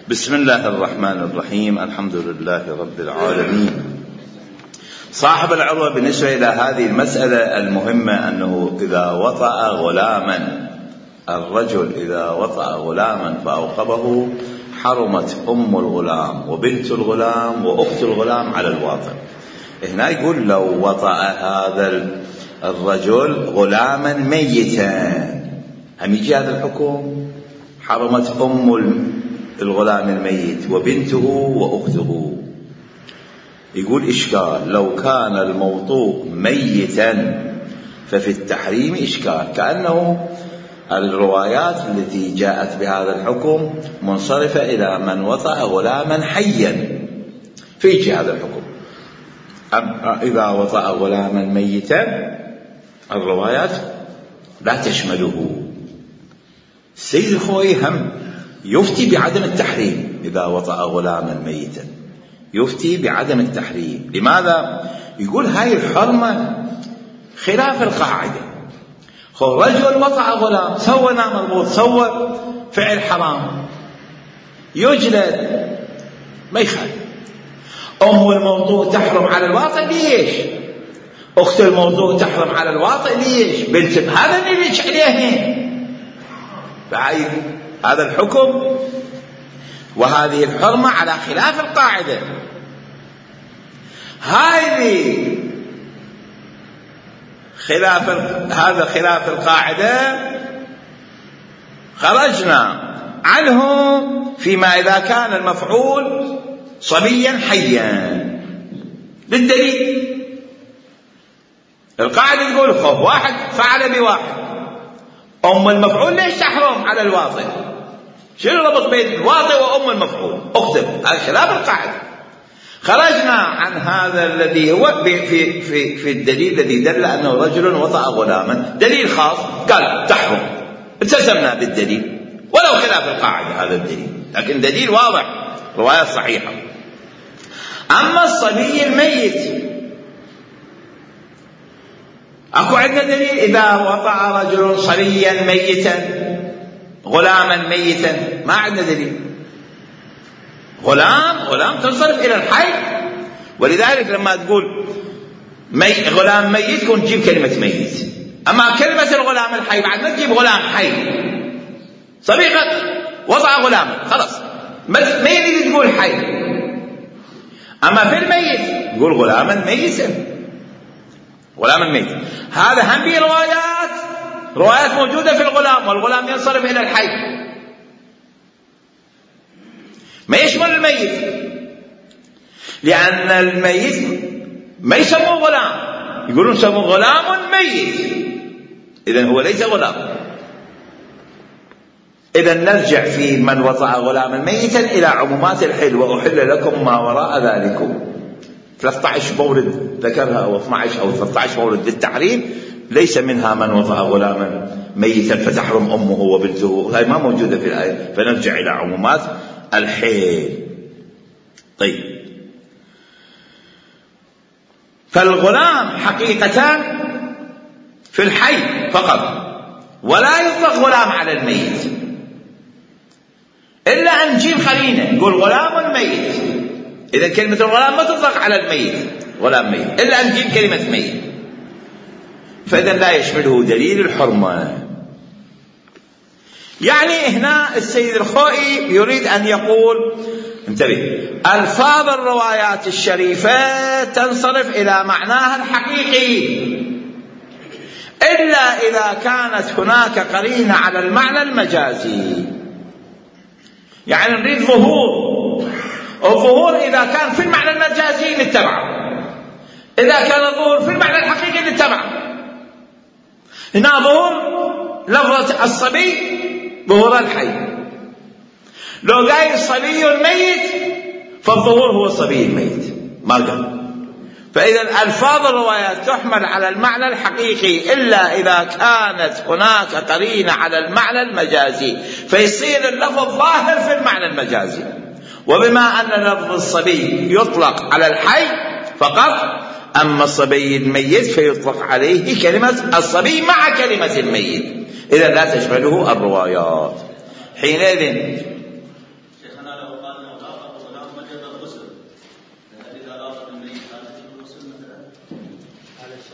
بسم الله الرحمن الرحيم. الحمد لله رب العالمين. صاحب العروة بالنسبة إلى هذه المسألة المهمة أنه إذا وطأ غلاما، الرجل إذا وطأ غلاما فأوقبه حرمت أم الغلام وبنت الغلام وأخت الغلام على الواطئ. هنا يقول لو وطأ هذا الرجل غلاما ميتا هم يجي هذا الحكم، حرمت أم الغلام الميت وبنته وأخته. يقول إشكال، لو كان الموطوء ميتا ففي التحريم إشكال، كأنه الروايات التي جاءت بهذا الحكم منصرفة إلى من وطأ غلاما حيا فيجي هذا الحكم. إذا وطأ غلاما ميتا الروايات لا تشمله. السيد الخوئي هم يفتي بعدم التحريم إذا وطأ غلاما ميتا، يفتي بعدم التحريم. لماذا؟ يقول هاي الحرمة خلاف القاعدة. رجل وطأ غلام، سوى مربوط، سوى فعل حرام، يجلد، ما يخالف. أم الموضوع تحرم على الواطئ، ليش؟ أخت الموضوع تحرم على الواطئ، ليش؟ بنت هذا اللي ليش عليه هذا الحكم وهذه الحرمة على خلاف القاعدة. هذا خلاف القاعدة خرجنا عنه فيما إذا كان المفعول صبيا حيا. بالدليل القاعدة تقول خذ واحد فعل بواحد، أم المفعول ليش تحرم على الواطئ؟ شنو ربط بين الواطئ وأم المفعول؟ اكتب هذا خلاف القاعدة. خرجنا عن هذا الذي هو في الدليل الذي دل أنه رجل وطأ غلاما، دليل خاص قال تحرم، التزمنا بالدليل ولو خلاف القاعدة هذا الدليل، لكن دليل واضح، رواية صحيحة. أما الصبي الميت أكو عندنا دليل إذا وطأ رجل صبيا ميتا غلاما ميتا، ما عندنا دليل. غلام تنصرف إلى الحي، ولذلك لما تقول غلام ميت كنت تجيب كلمة ميت. أما كلمة الغلام الحي بعد ما تجيب غلام حي، صبيغة وضع غلام خلاص ما يريد تقول حي. أما في الميت تقول غلاما ميتا، غلاما ميتا. هذا هم به روايات موجودة في الغلام، والغلام ينصرف إلى الحي، ما يشمل الميت، لأن الميت ما يسموه غلام، يقولون سموه غلام ميت، إذن هو ليس غلام. إذن نرجع في من وطأ غلاما ميتا إلى عمومات الحل، وأحل لكم ما وراء ذلكم. 13 مورد ذكرها أو 12 أو 13 مورد للتحريم، ليس منها من وطأ غلاما ميتا فتحرم أمه وبنته، هاي ما موجودة في الآية، فنرجع إلى عمومات الحيل. طيب، فالغلام حقيقة في الحي فقط، ولا يطلق غلام على الميت إلا أن نجيب خلينا نقول غلام ميت. إذا كلمة الغلام ما تطلق على الميت، غلام ميت، إلا أن نجيب كلمة ميت، فإذا لا يشمله دليل الحرمة. يعني هنا السيد الخوئي يريد أن يقول انتبه، ألفاظ الروايات الشريفة تنصرف إلى معناها الحقيقي إلا إذا كانت هناك قرينة على المعنى المجازي. يعني نريد الظهور إذا كان في المعنى المجازي نتبعه، إذا كان الظهور في المعنى الحقيقي نتبعه. هنا ظهور لفظة الصبي ظهور الحي، لو قايل الصبي الميت فالظهور هو الصبي الميت، ما قال. فإذا ألفاظ الروايات تحمل على المعنى الحقيقي إلا إذا كانت هناك قرينة على المعنى المجازي، فيصير اللفظ ظاهر في المعنى المجازي. وبما أن لفظ الصبي يطلق على الحي فقط، أما الصبي الميت فيطلق عليه كلمة الصبي مع كلمة الميت، إذا لا تشمله الروايات. حينئذ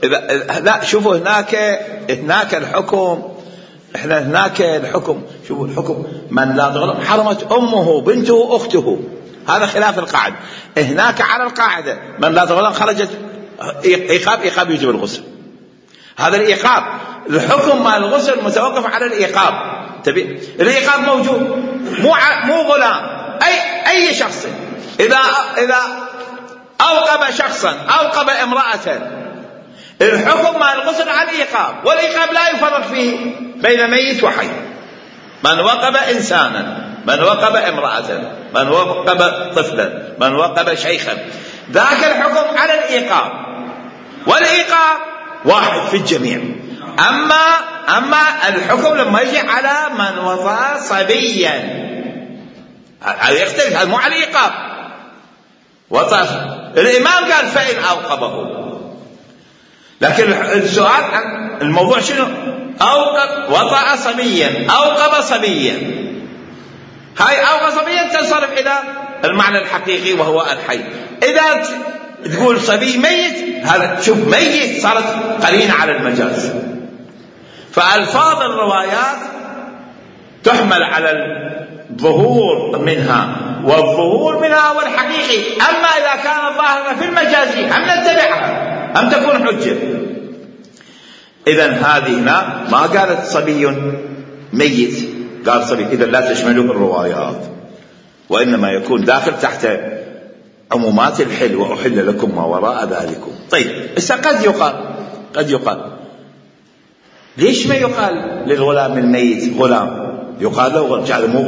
لا شوفوا هناك الحكم، احنا هناك الحكم، شوفوا الحكم من لا تظلم حرمت أمه بنته أخته، هذا خلاف القاعدة. هناك على القاعدة من لا تظلم خرجت إيقاب يجب الغسل، هذا الإيقاب. الحكم مع الغسل متوقف على الإيقاب. الإيقاب موجود، مو غلام، أي شخص إذا أوقب شخصا أوقب امرأة، الحكم مع الغسل على الإيقاب، والإيقاب لا يفرق فيه بين ميت وحي. من وقب إنسانا، من وقب امرأة، من وقب طفلا، من وقب شيخا، ذاك الحكم على الإيقاب، والإيقاب واحد في الجميع. أما الحكم لما يجي على من وضع صبيا هذا يختلف، هذا مو على الإيقاب. وضع الإمام قال فإن أوقبه، لكن السؤال عن الموضوع شنو؟ وضع صبيا، أوقب صبيا، هاي أوقب صبيا تنصرف إلى المعنى الحقيقي وهو الحي. إذا تقول صبي ميت، هذا شوف ميت صارت قرينة على المجاز، فألفاظ الروايات تحمل على الظهور منها، والظهور منها والحقيقي. أما إذا كان الظاهر في المجازي هم نتبعها، هم تكون حجة. إذن هذه هنا ما قالت صبي ميت، قال صبي، إذن لا تشمله الروايات، وإنما يكون داخل تحت عمومات الحل، وأحل لكم ما وراء ذلكم. طيب قد يقال ليش ما يقال للغلام الميت غلام؟ يقال له جعل مو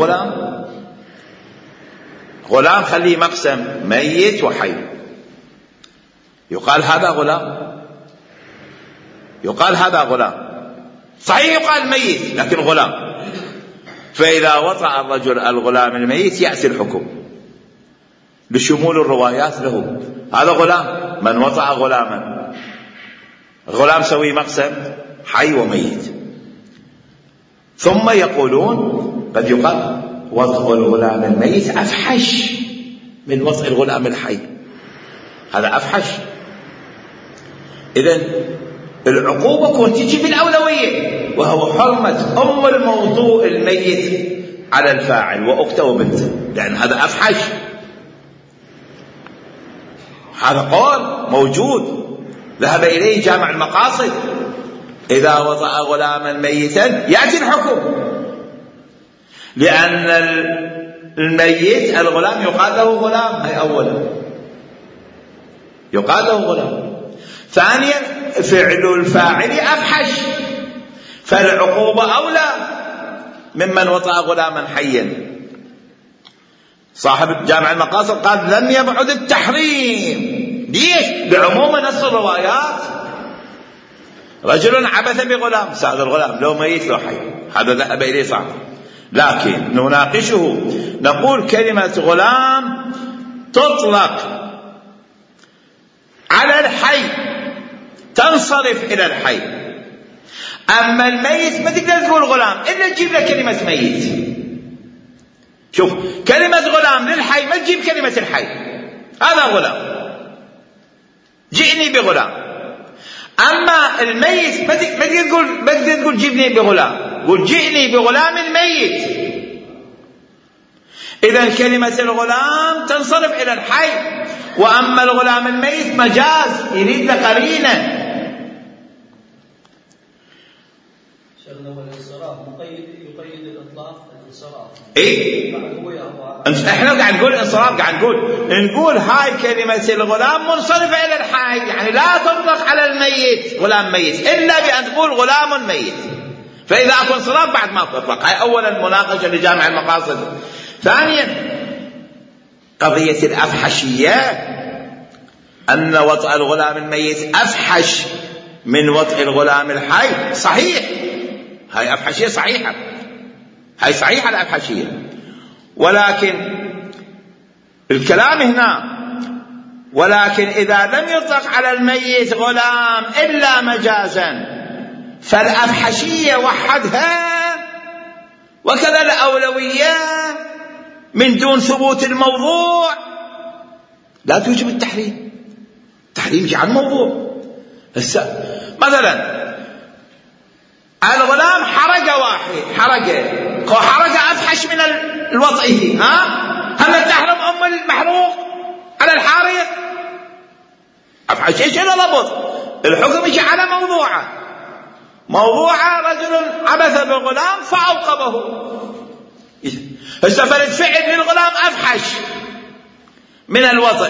غلام خليه مقسم ميت وحي، يقال هذا غلام، صحيح يقال ميت لكن غلام. فإذا وطأ الرجل الغلام الميت يأتي الحكم لشمول الروايات له، هذا غلام، من وطأ غلاما، غلام سوي مقسم حي وميت. ثم يقولون قد يقال وطأ الغلام الميت أفحش من وطأ الغلام الحي، هذا أفحش. إذن العقوبة كنت تجي بالأولوية، وهو حرمة أم الموضوع الميت على الفاعل وأخته وبنته، لأن هذا أفحش. هذا قول موجود ذهب إليه جامع المقاصد، إذا وطأ غلاما ميتا يأتي الحكم، لأن الميت الغلام يقال له غلام، هي أولا يقال له غلام. ثانيا فعل الفاعل أفحش، فالعقوبة أولى ممن وطأ غلاما حيا. صاحب جامع المقاصد قال لم يبعد التحريم. ليش؟ لعموم نص الروايات. رجل عبث بغلام، سأل الغلام لو ميت لو حي، هذا ذهب إليه صعب، لكن نناقشه نقول كلمة غلام تطلق على الحي، تنصرف إلى الحي. أما الميت ما تقدر تقول غلام إلا تجيب له كلمة ميت. شوف كلمة غلام للحي ما تجيب كلمة الحي، هذا غلام، جئني بغلام. أما الميت ما تقدر تقول جئني بغلام، قل جئني بغلام الميت. إذن كلمة الغلام تنصرف إلى الحي، وأما الغلام الميت مجاز يريد لقرينة. يقيد الإطلاق الانصراف. إيه؟ احنا قاعد نقول انصراف، قاعد نقول هاي كلمة الغلام منصرفة إلى الحي، يعني لا تطلق على الميت غلام ميت إلا بأن تقول غلام ميت. فإذا أكون انصراف بعد ما تطلق. هاي أولا مناقشة لجامع المقاصد. ثانيا قضية الأفحشية، أن وطأ الغلام الميت أفحش من وطأ الغلام الحي. صحيح، هاي أفحشية صحيحة، هاي صحيحة الأفحشية، ولكن الكلام هنا ولكن إذا لم يطلق على الميت غلام إلا مجازا فالأفحشية وحدها وكذا الأولوية من دون ثبوت الموضوع لا توجب التحريم. التحريم يجي عن موضوع. مثلا الغلام حرقة واحد، حرقة أفحش من الوطئه، هل تحرم أم المحروق على الحارق؟ أفحش إيش لابد الحكم يجي على موضوعة رجل عبث بغلام فأوقبه. استفرد فعل للغلام أفحش من الوطئ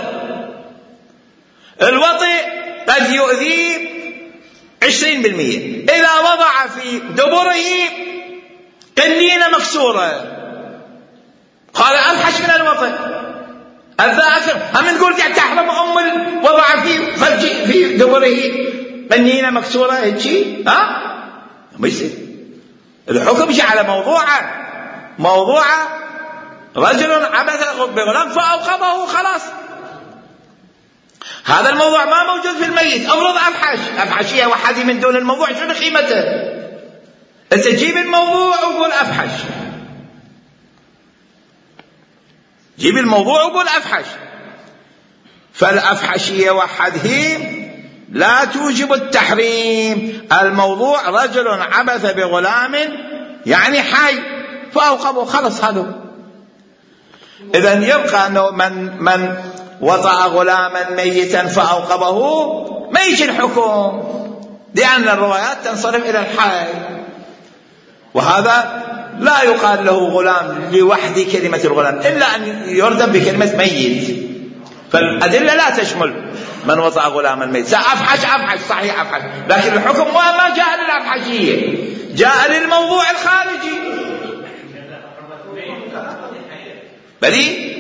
قد يؤذيه 20%. إذا وضع في دبره قنينة مكسورة قال أفحش من الوطئ. الذاكر هم نقول تحرم أم وضع في دبره قنينة مكسورة هيك ما يصير. الحكم جاء على موضوعة رجل عبث بغلام فأوقبه خلاص. هذا الموضوع ما موجود في الميت. أفرض أفحشية وحدي من دون الموضوع شنو قيمته؟ أنت جيب الموضوع وقول أفحش، جيب الموضوع وقول أفحش. فالأفحشية وحده لا توجب التحريم. الموضوع رجل عبث بغلام يعني حي فأوقبه خلص. هذا إذن يبقى أنه من وطأ غلاما ميتا فأوقبه ما يجي الحكم، لأن الروايات تنصرف إلى الحي، وهذا لا يقال له غلام لوحده كلمة الغلام إلا أن يردم بكلمة ميت. فالأدلة لا تشمل من وطأ غلاما ميتا. أفحش صحيح أفحش، لكن الحكم ما جاء للأفحشية، جاء للموضوع الخارجي. بلي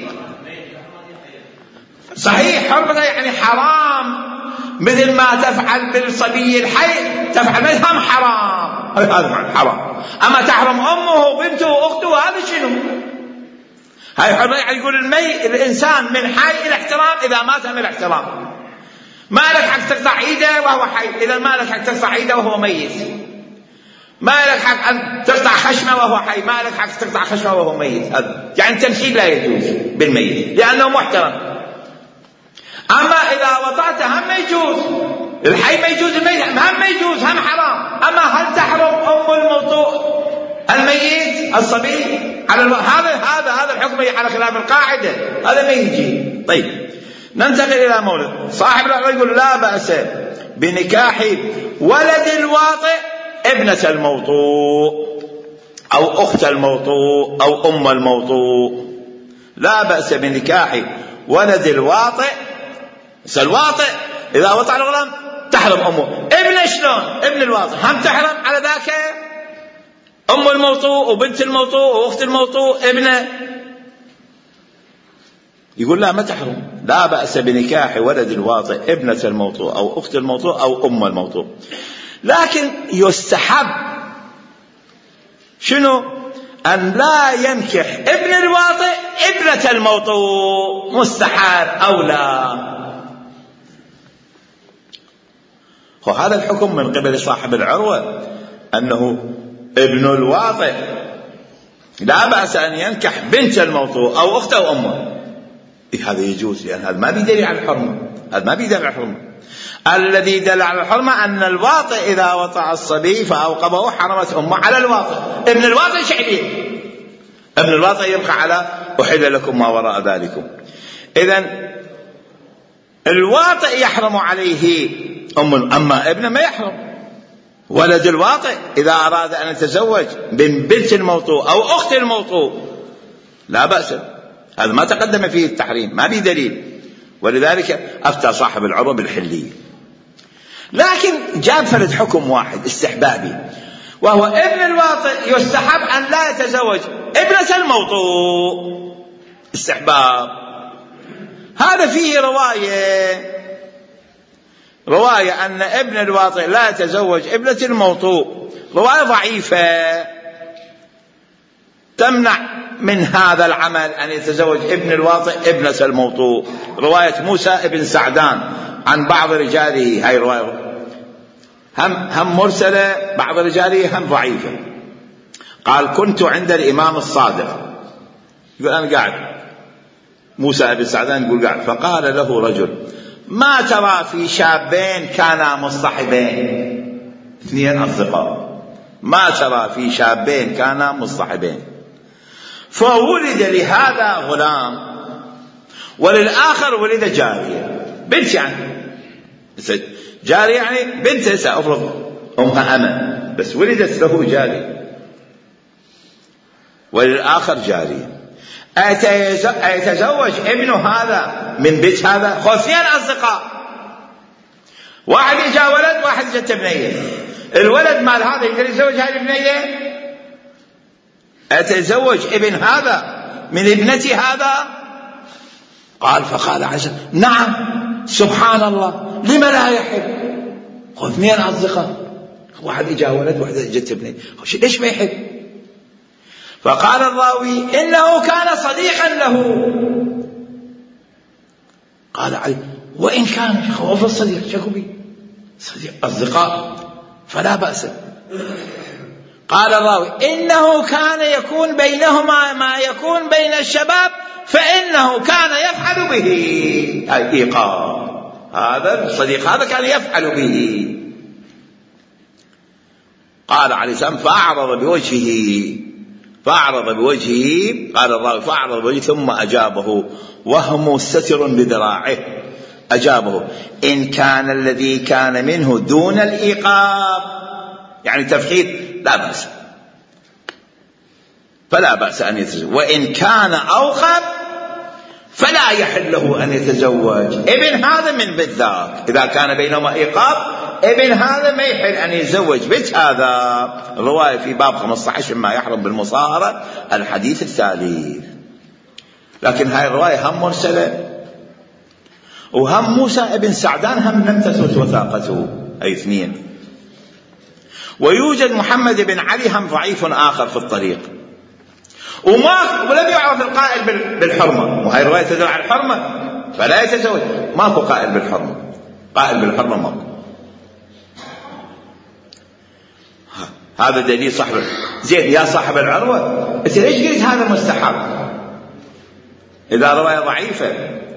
صحيح حرمة يعني حرام، مثل ما تفعل بالصبي الحي تفعل هم حرام. هذا معنى حرام. أما تحرم أمه وبنته وأخته هذا شنو؟ هاي حرمة يعني يقول الإنسان من حي إلى احترام إذا مات من الاحترام. ما لك حق تقطع إيده وهو حي، إذا ما لك حق تقطع إيده وهو ميت. ما لك حق أن تقطع خشمه وهو حي، ما لك حق تقطع خشمه وهو ميت. يعني التمثيل لا يجوز بالميت لأنه محترم. أما إذا وطأته هم ما يجوز، الحي ما يجوز، الميت هم ما يجوز، هم حرام. أما هل تحرم أم الموطوء الميت الصبي على هذا الحكم على خلاف القاعدة، هذا ما يجي. طيب ننتقل إلى مولد. صاحب العقل يقول لا بأس بنكاح ولد الواطئ ابنة الموطوء أو أخت الموطوء أو أم الموطوء. لا بأس بنكاح ولد الواطئ. الواطئ إذا وطأ الغلام تحرم أمه. ابن شلون؟ ابن الواطئ هم تحرم على ذاك أم الموطوء وبنت الموطوء وأخت الموطوء ابنه. يقول لا ما تحرم. لا بأس بنكاح ولد الواطئ ابنة الموطوء أو أخت الموطوء أو أم الموطوء، لكن يستحب شنو؟ أن لا ينكح ابن الواطئ ابنة الموطوء. مستحب أو لا؟ وهذا الحكم من قبل صاحب العروة أنه ابن الواطئ لا بأس أن ينكح بنت الموطوء أو أخته أو أمه. هذا يجوز، لأن هذا ما بيدل على الحرمة. الذي دل على الحرمة أن الواطئ إذا وطأ الصبي فأوقبه حرمت أمه على الواطئ. ابن الواطئ شعبين، ابن الواطئ يبقى على أحل لكم ما وراء ذلكم. إذن الواطئ يحرم عليه أما ابنه ما يحرم. ولد الواطئ إذا أراد أن يتزوج من بنت الموطوء أو أخت الموطوء لا بأس. هذا ما تقدم فيه التحريم، ما به دليل، ولذلك أفتى صاحب العروة بالحلية. لكن جاب فرد حكم واحد استحبابي، وهو ابن الواطئ يستحب أن لا يتزوج ابنة الموطوء. استحباب. هذا فيه رواية أن ابن الواطئ لا يتزوج ابنة الموطوء، رواية ضعيفة تمنع من هذا العمل أن يتزوج ابن الواطئ ابنة الموطوء. رواية موسى ابن سعدان عن بعض رجاله، هاي رواية هم مرسلة، بعض رجاله هم ضعيفة. قال كنت عند الإمام الصادق، يقول أنا قاعد، موسى ابن سعدان يقول قاعد، فقال له رجل ما ترى في شابين كانا مصطحبين؟ اثنين أصدقاء ما ترى في شابين كانا مصطحبين، فولد لهذا غلام وللآخر ولد جارية بنت، يعني جارية يعني بنت سأفرض أمها أمة، بس ولدت له جارية وللآخر جارية. أيتزوج ابن هذا من بيت هذا؟ خوثيان أصدقاء، واحد جاء ولد واحد جت بنية، الولد مال هذا يقدر يتزوج هذه البنية؟ أتزوج ابن هذا من ابنتي هذا؟ قال فقال عز نعم سبحان الله لما لا يحب؟ خوثيان أصدقاء، واحد جاء ولد واحد جت بنية، ليش ما يحب؟ فقال الراوي إنه كان صديقا له. قال علي وإن كان خوف الصديق شكوبي صديق أصدقاء فلا بأس. قال الراوي إنه كان يكون بينهما ما يكون بين الشباب فإنه كان يفعل به، أي إيقاع هذا الصديق هذا كان يفعل به. قال عليه السلام فأعرض بوجهه قال الراوي فأعرض بوجهه ثم أجابه وهم ستر بذراعه، أجابه إن كان الذي كان منه دون الإيقاظ يعني تفخير لا بأس، فلا بأس أن يتزوج، وإن كان أوخب فلا يحل له أن يتزوج ابن هذا من بيت ذاك. إذا كان بينهما إيقاظ ابن هذا ما يحل أن يتزوج بيت هذا. الرواية في باب 15 ما يحرم بالمصاهرة الحديث الثالث. لكن هاي الرواية هم مرسلة، وهم موسى ابن سعدان هم لم تثبت وثاقته، أي اثنين. ويوجد محمد بن علي هم ضعيف آخر في الطريق، ولم يعرف القائل بالحرمة، وهي الرواية تدل على الحرمة فلا يتزوج، ماكو قائل بالحرمة، قائل بالحرمة ماكو. هذا دليل صاحب زين. يا صاحب العروة انت ليش قلت هذا مستحب إذا رواية ضعيفة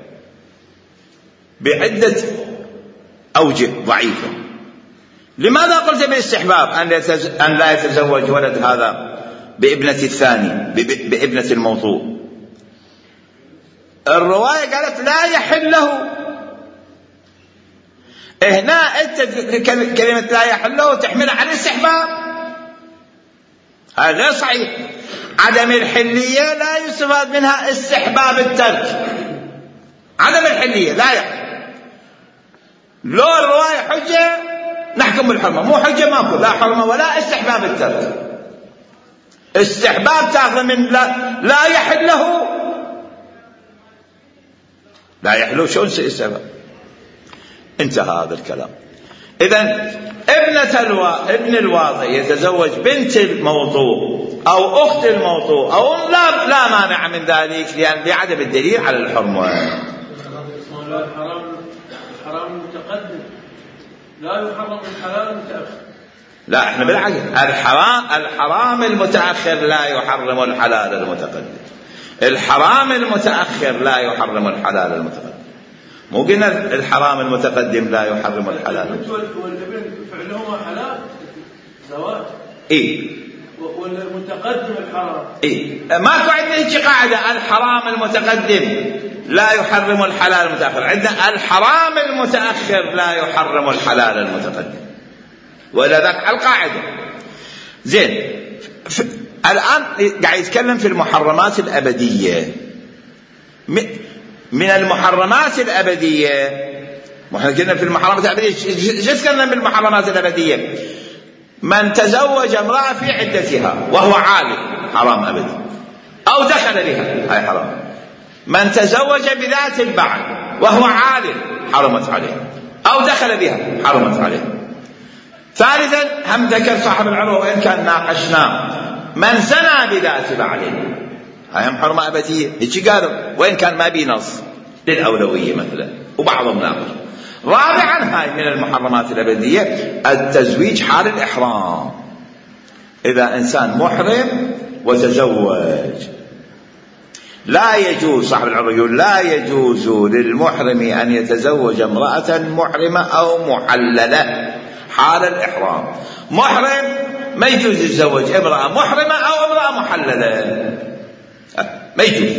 بعدة أوجه ضعيفة؟ لماذا قلت بالاستحباب أن لا يتزوج ولد هذا بابنة الثاني بابنة الموضوع؟ الرواية قالت لا يحل له. هنا أنت كلمة لا يحل له تحمل على الاستحباب، هذا غير صحيح. عدم الحلية لا يستفاد منها استحباب الترك، عدم الحلية لا يحل. لو الرواية حجة نحكم بالحرمة، مو حجة ماكو لا حرمة ولا استحباب الترك. استحباب تاخذ من لا يحل له، لا يحل شلون استحباب؟ انتهى هذا الكلام. إذن ابن الواضع يتزوج بنت الموضوع أو أخت الموضوع أو لا مانع من ذلك لعدم الدليل على الحرمة. الحرام المتقدم لا يحرم الحلال المتأخر. لا احنا بالعكس، الحرام المتأخر لا يحرم الحلال المتقدم، الحرام المتأخر لا يحرم الحلال المتقدم، مو قلنا الحرام المتقدم لا يحرم الحلال. والابن فعلهما حلال زواج والمتقدم الحرام ماكو عندنا هيك قاعدة الحرام المتقدم لا يحرم الحلال المتأخر، عندنا الحرام المتأخر لا يحرم الحلال المتقدم، ولا ذاك القاعدة. زين الآن قاعد يتكلم في المحرمات الأبدية. من المحرمات الأبدية، وإحنا قلنا في المحرمات الأبدية شو تكلم بالمحرمات الأبدية؟ من تزوج امرأة في عدتها وهو عالم حرام أبدي، أو دخل بها هاي حرام. من تزوج بذات البعل وهو عالم حرمت عليه، أو دخل بها حرمت عليه. ثالثا هم ذكر صاحب العروة وإن كان ناقشناه، من زنى بذات بعله هاي هم حرمة أبدية، هيك قالوا وإن كان ما بي نص للأولوية مثلا، وبعضهم ناقش. رابعا هاي من المحرمات الأبدية التزويج حال الإحرام. إذا إنسان محرم وتزوج لا يجوز، صاحب العروة يقول لا يجوز للمحرم أن يتزوج امرأة محرمة أو محللة حال الإحرام. محرم ما يجوز يتزوج امرأة محرمة أو امرأة محللة، ما يجوز.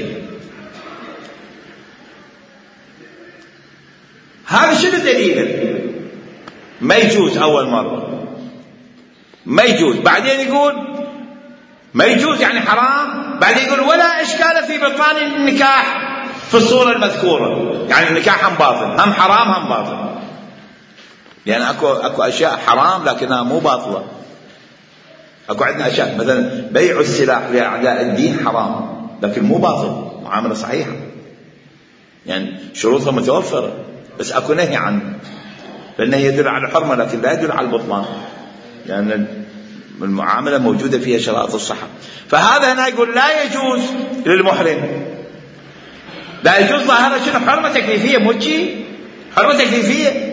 هذا شنو دليله؟ ما يجوز أول مرة، ما يجوز، بعدين يقول ما يجوز يعني حرام، بعدين يقول ولا إشكال في بطلان النكاح في الصورة المذكورة، يعني النكاح هم باطل، هم حرام هم باطل. يعني أكو أشياء حرام لكنها مو باطلة. أكو عندنا أشياء مثلا بيع السلاح لأعداء الدين حرام لكن مو باطل، معاملة صحيحة، يعني شروطها متوفرة، بس أكو نهي عنه، لأنه يدل على الحرمة لكن لا يدل على البطلان، يعني المعاملة موجودة فيها شرائط الصحة. فهذا هنا يقول لا يجوز للمحرم، لا يجوز ظاهرة شنو؟ حرمة تكليفية، موجي حرمة تكليفية.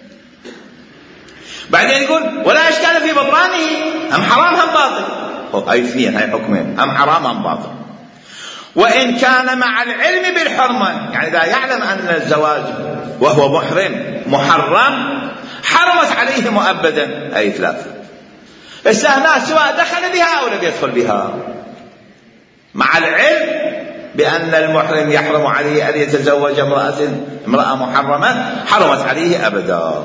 بعدين يقول ولا إشكال في بطلانه، هم حرام هم باطل. هاي اثنين، هاي حكمين، هم حرام هم باطل. وإن كان مع العلم بالحرمة، يعني إذا يعلم أن الزواج وهو محرم محرم حرمت عليه مؤبدا، أي ثلاثة. السهناء سواء دخل بها أو لم يدخل بها، مع العلم بأن المحرم يحرم عليه أن يتزوج امرأة محرمة حرمت عليه أبدا.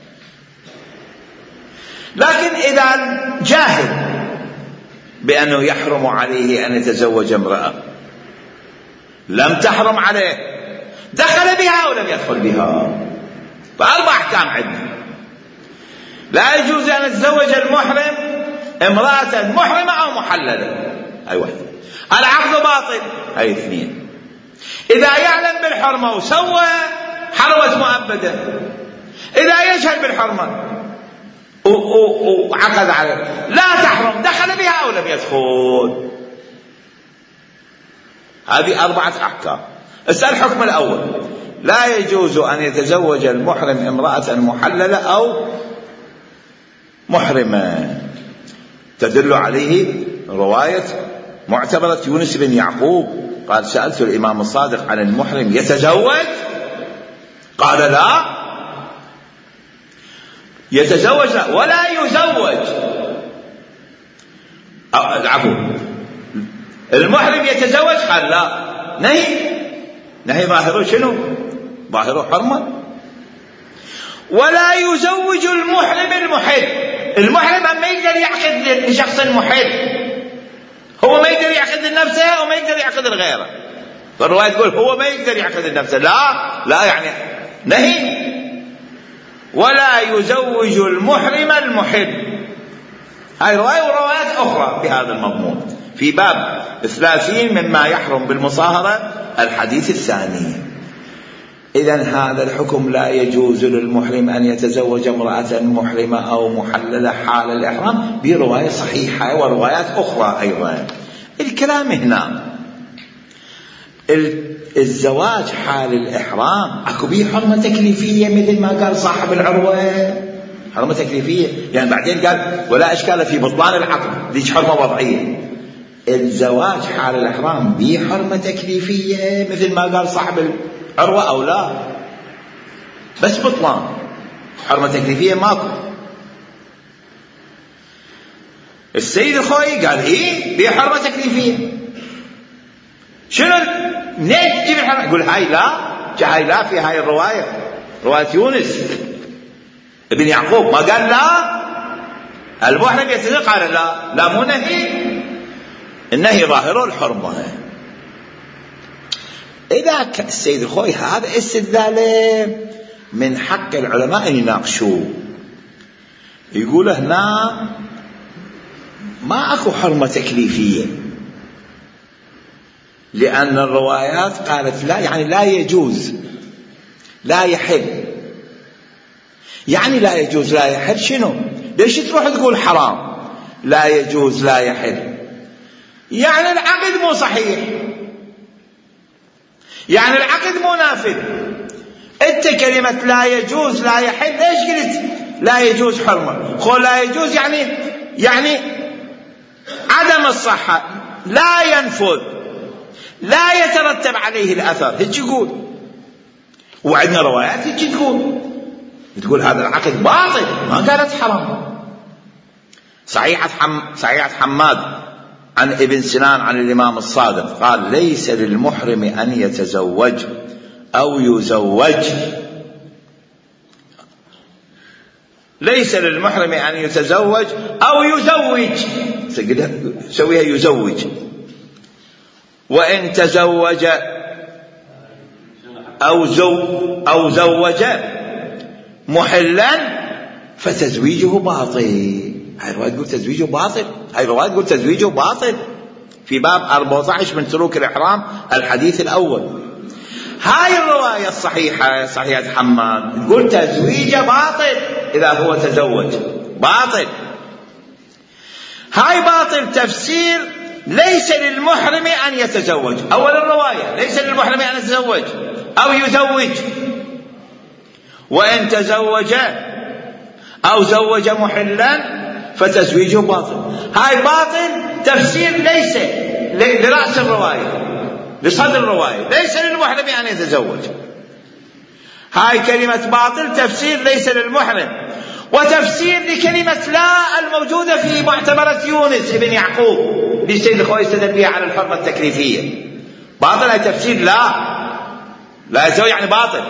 لكن إذا جاهل بأنه يحرم عليه أن يتزوج امرأة لم تحرم عليه، دخل بها أو لم يدخل بها، فأربع أحكام عندنا. لا يجوز أن يتزوج المحرم امرأة محرمة أو محللة، أي واحد. العقد باطل، أي اثنين. إذا يعلم بالحرمة وسوى حرمت مؤبدا. إذا يجهل بالحرمة وعقد عليه لا تحرم، دخل بها أو لم يدخل. هذه أربعة أحكام. الحكم الأول لا يجوز أن يتزوج المحرم امرأة محللة أو محرمة. تدل عليه رواية معتبرة يونس بن يعقوب قال سألت الإمام الصادق عن المحرم يتزوج؟ قال لا يتزوج لا ولا يزوج. عفوا، المحرم يتزوج؟ قال لا. نهي ظاهره شنو؟ ظاهره حرمة. ولا يزوج المحرم المحل. المحرم ما يقدر يعقد لشخص محل، هو ما يقدر يعقد لنفسه وما يقدر يعقد لغيره. فالرواية تقول هو ما يقدر يعقد لنفسه، لا يعني نهي. ولا يزوج المحرم المحل. هاي رواية وروايات أخرى بهذا المضمون في باب 30 مما يحرم بالمصاهرة، الحديث الثاني. إذن هذا الحكم لا يجوز للمحرم أن يتزوج امرأة محرمة أو محللة حال الإحرام برواية صحيحة وروايات أخرى أيضا. الكلام هنا الزواج حال الإحرام أكو به حرمة تكليفية مثل ما قال صاحب العروة، حرمة تكليفية. يعني بعدين قال ولا إشكال في بطلان العقد، ديش حرمة وضعية. الزواج حال الإحرام به حرمة تكليفية مثل ما قال صاحب العروة أو لا؟ بس بطلان، حرمة تكليفية ماكو. السيد الخوي قال إيه به حرمة تكليفية. شنو منين تجيب الحرمة؟ يقول هاي لا في هاي الرواية، رواية يونس ابن يعقوب ما قال لا المحرم يتزوج، قال لا مو نهي، النهي ظاهره الحرمة. إذا السيد الخوي هذا استدلاله من حق العلماء أن يناقشوه، يقول هنا ما أكو حرمة تكليفية لأن الروايات قالت لا، يعني لا يجوز لا يحل. يعني لا يجوز لا يحل شنو؟ ليش تروح تقول حرام لا يجوز لا يحل؟ يعني العقد مو صحيح، يعني العقد مو نافذ. انت كلمة لا يجوز لا يحل ليش قلت لا يجوز حرمة؟ قول لا يجوز يعني عدم الصحة، لا ينفذ، لا يترتب عليه الأثر، هيك يقول. وعندنا روايات هيك تقول. تقول هذا العقد باطل، ما قالت حرام. صحيحة حماد عن ابن سنان عن الإمام الصادق قال: ليس للمحرم أن يتزوج أو يزوج. ليس للمحرم أن يتزوج أو يزوج، سويها يزوج. وإن تزوج أو زوج محلا فتزويجه باطل. هاي الرواية تقول تزويجه باطل، هاي الرواية تقول تزويجه باطل في باب 14 من تروك الإحرام الحديث الأول. هاي الرواية الصحيحة صحيحة حماد تقول تزويجه باطل إذا هو تزوج، باطل. هاي باطل تفسير ليس للمحرم أن يتزوج. أول الرواية ليس للمحرم أن يتزوج أو يزوج، وإن تزوج أو زوج محلا فتزويجه باطل. هاي باطل تفسير ليس لرأس الرواية، لصدر الرواية، ليس للمحرم أن يتزوج. هاي كلمة باطل تفسير ليس للمحرم، وتفسير لكلمة لا الموجودة في معتبرة يونس ابن يعقوب لسيد الخوي استدل بها على الحرمة التكليفية. باطل هاي تفسير لا يتزوج يعني باطل.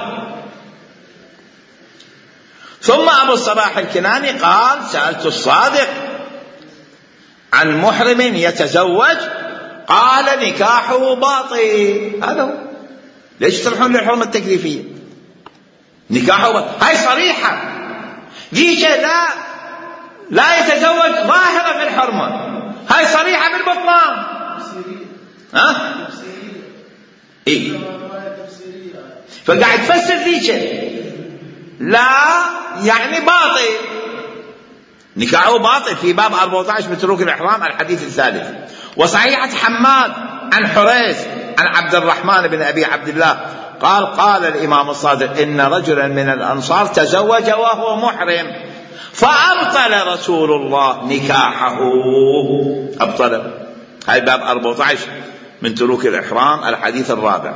ثم أبو الصباح الكناني قال: سألت الصادق عن محرم يتزوج قال نكاحه باطل. هذا هو. ليش تروحون للحرمة التكليفية؟ نكاحه باطل. هاي صريحة، ديك لا يتزوج ظاهرة في الحرمة، هاي صريحة بالبطلان. ها؟ إيه؟ فقاعد تفسر ديك لا يعني باطل، نكاحه باطل في باب 14 من تروك الإحرام الحديث الثالث. وصحيحة حماد عن حريث عن عبد الرحمن بن أبي عبد الله قال الإمام الصادق: إن رجلا من الأنصار تزوج وهو محرم فأبطل رسول الله نكاحه. أبطل. هاي باب 14 من تروك الإحرام الحديث الرابع.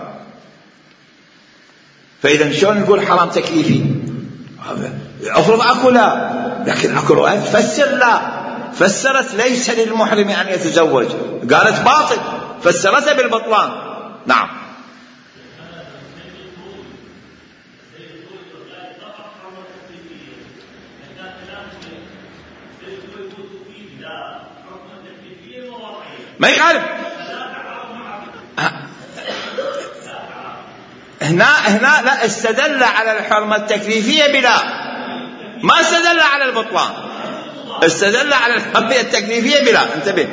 فإذا شلون نقول حرام تكليفي؟ أفرض أكو لا، لكن أكو رواية تفسر لا، فسرت ليس للمحرم أن يتزوج، قالت باطل، فسرتها بالبطلان. نعم. ما يخالف. هنا لا استدل على الحرمة التكليفية بلا، ما استدل على البطلان، استدل على الحرمة التكليفية بلا. انتبه،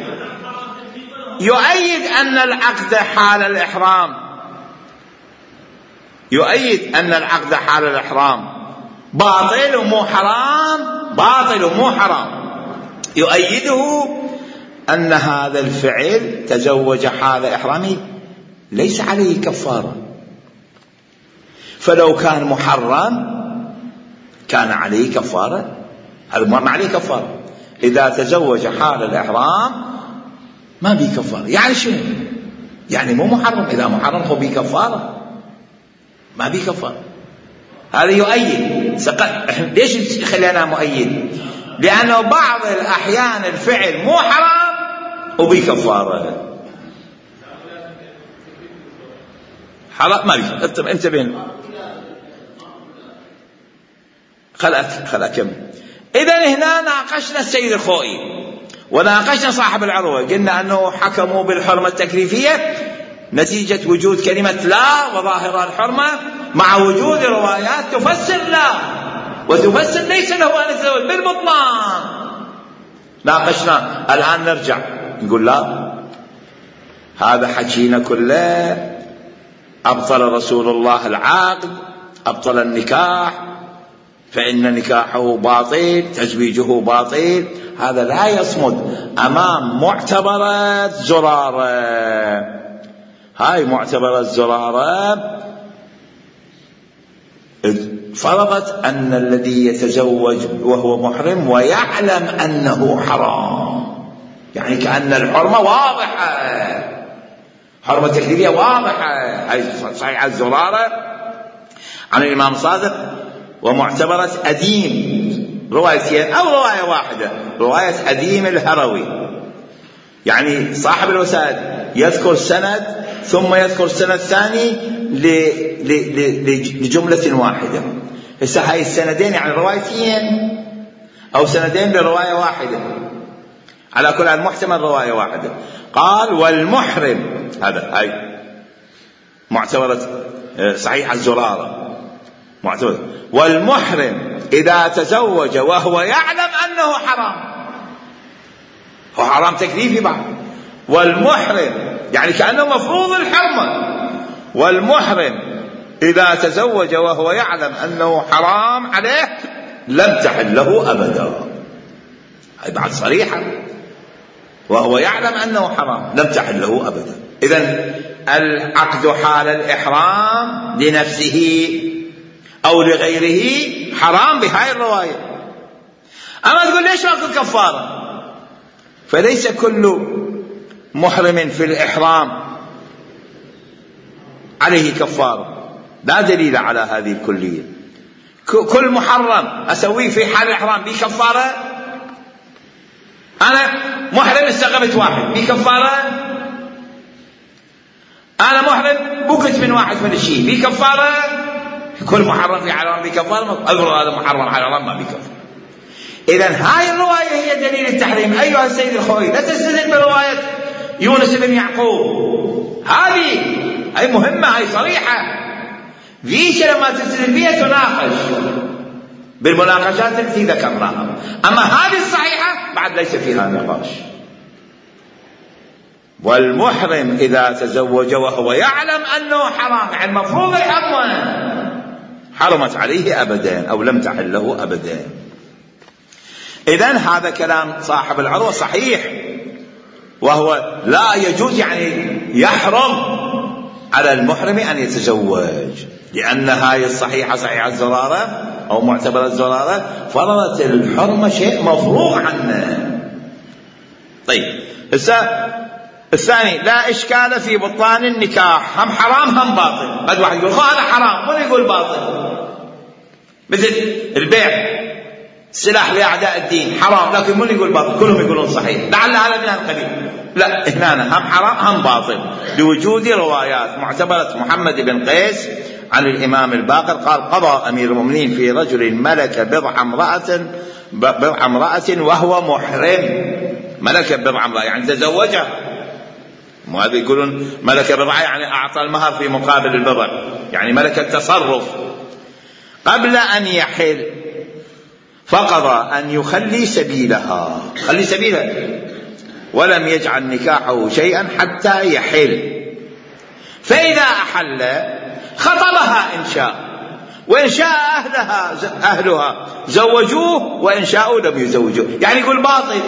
يؤيد أن العقد حال الإحرام، يؤيد أن العقد حال الإحرام باطل ومو حرام، باطل ومو حرام. يؤيده أن هذا الفعل تزوج حال إحرامه ليس عليه كفارة، فلو كان محرم كان عليه كفارة، هذا ما عليه كفارة. إذا تزوج حال الإحرام ما بيه كفارة. يعني شنو؟ يعني مو محرم، إذا محرم هو بيه كفارة، ما بيه كفارة. هذا يؤيد. ليش خلينا مؤيد؟ لأنه بعض الأحيان الفعل مو حرام وبيه كفارة. حرام ما بيه. انتبه، خل أكمل. إذن هنا ناقشنا السيد الخوئي وناقشنا صاحب العروة، قلنا أنه حكموا بالحرمة التكليفية نتيجة وجود كلمة لا وظاهر الحرمة مع وجود روايات تفسر لا وتفسر ليس له أن يتزوج بالبطلان. ناقشنا. الآن نرجع نقول لا، هذا حكينا كله أبطل رسول الله العقد، أبطل النكاح، فإن نكاحه باطل، تزويجه باطل. هذا لا يصمد أمام معتبرة زرارة. هاي معتبرة زرارة فرضت أن الذي يتزوج وهو محرم ويعلم أنه حرام، يعني كأن الحرمة واضحة، حرمة تكليفية واضحة. هاي صحيح الزرارة عن الإمام صادق ومعتبرة أديم، روايتين أو رواية واحدة، رواية أديم الهروي، يعني صاحب الوسائد يذكر سند ثم يذكر سند ثاني لجملة واحدة. هسه هاي السندين يعني روايتين أو سندين لرواية واحدة، على كل المحتمل رواية واحدة. قال والمحرم، هاي معتبرة صحيح الزرارة، معتبرة والمحرم إذا تزوج وهو يعلم أنه حرام، هو حرام تكليفي بعد، والمحرم يعني كأنه مفروض الحرمة، والمحرم إذا تزوج وهو يعلم أنه حرام عليه لم تحل له أبدا. هي بعد صريحة، وهو يعلم أنه حرام لم تحل له أبدا. إذن العقد حال الإحرام لنفسه أو لغيره حرام بهاي الرواية. أما تقول ليش أخذ كفارة؟ فليس كل محرم في الإحرام عليه كفارة، لا دليل على هذه الكلية. كل محرم أسويه في حال الإحرام بكفارة؟ أنا محرم استغبت واحد بكفارة؟ أنا محرم بكت من واحد من الشيء بكفارة؟ كل محرم في حرام بكفارة؟ أذكر هذا محرم حرام ما بكفارة. إذن هاي الرواية هي دليل التحريم. أيها السيد الخوي لا تستدل برواية يونس بن يعقوب، هذه هاي مهمة، هاي صريحة، ذيك لما تستدل بها تناقش بالمناقشات التي ذكرناها. أما هذه الصحيحة بعد ليس فيها نقاش. والمحرم إذا تزوج وهو يعلم أنه حرام، يعني المفروض الحرمة، حرمت عليه أبدا أو لم تحل له أبدا. إذن هذا كلام صاحب العروة صحيح، وهو لا يجوز يعني يحرم على المحرم أن يتزوج، لأن هاي الصحيحة صحيحة الزرارة أو معتبرة الزرارة فرضت الحرمة شيء مفروغ عنه. طيب الثاني لا إشكال في بطلان النكاح، هم حرام هم باطل. قد واحد يقول هذا حرام ولا يقول باطل، مثل البيع سلاح لأعداء الدين حرام، لكن من يقول باطل؟ كلهم يقولون صحيح، لعل هذا من القبيل. لا، هنا هم حرام هم باطل لوجود روايات معتبرة محمد بن قيس عن الإمام الباقر قال قضى أمير المؤمنين في رجل ملك بضع امرأة وهو محرم. ملك بضع امرأة يعني تزوجها، وهذا يقولون ملك بضع يعني أعطى المهر في مقابل البضع، يعني ملك التصرف قبل أن يحل، فقضى أن يخلي سبيلها، خلي سبيلها، ولم يجعل نكاحه شيئا حتى يحل. فإذا أحل خطبها إن شاء، وإن شاء أهلها زوجوه، وإن شاءوا لم يزوجوه. يعني يقول باطل،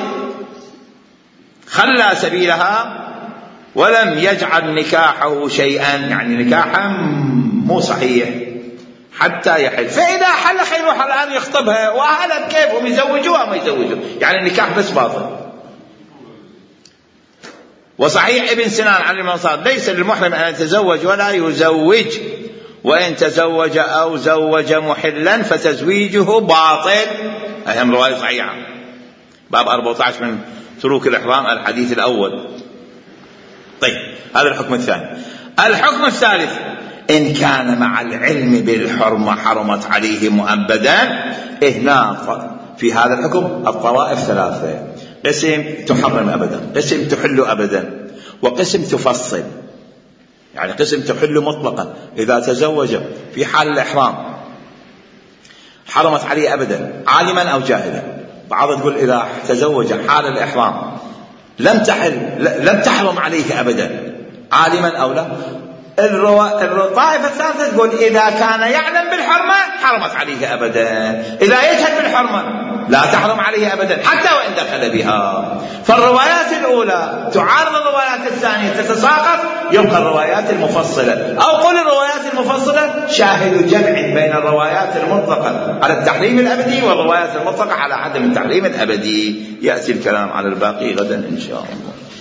خلى سبيلها ولم يجعل نكاحه شيئا، يعني نكاحا مو صحيح حتى يحل. فإذا حل خير وحل الآن يخطبها وأهلها كيفهم يزوجوها ما يزوجوه، يعني النكاح بس باطل. وصحيح ابن سنان عن المنصار ليس للمحرم أن يتزوج ولا يزوج، وإن تزوج أو زوج محلا فتزويجه باطل. أهم رواية صحيحة، باب 14 من تروك الإحرام الحديث الأول. طيب هذا الحكم الثاني. الحكم الثالث إن كان مع العلم بالحرمة حرمت عليه مؤبدا. هنا في هذا الحكم الطوائف ثلاثة، قسم تحرم أبدا، قسم تحل أبدا، وقسم تفصل، يعني قسم تحل مطلقا إذا تزوج في حال الإحرام حرمت عليه أبدا عالما أو جاهلا. بعض تقول إذا تزوج حال الإحرام لم تحرم عليه أبدا عالما أو لا. الطائفة الثالثة تقول إذا كان يعلم بالحرمة حرمت عليه أبدا، إذا يجهل بالحرمة لا تحرم عليه أبدا حتى وإن دخل بها. فالروايات الأولى تعارض الروايات الثانية، تتساقط، يبقى الروايات المفصلة، أو قل الروايات المفصلة شاهد جمع بين الروايات المطلقة على التحريم الأبدي والروايات المطلقة على عدم التحريم الأبدي. يأتي الكلام على الباقي غدا إن شاء الله.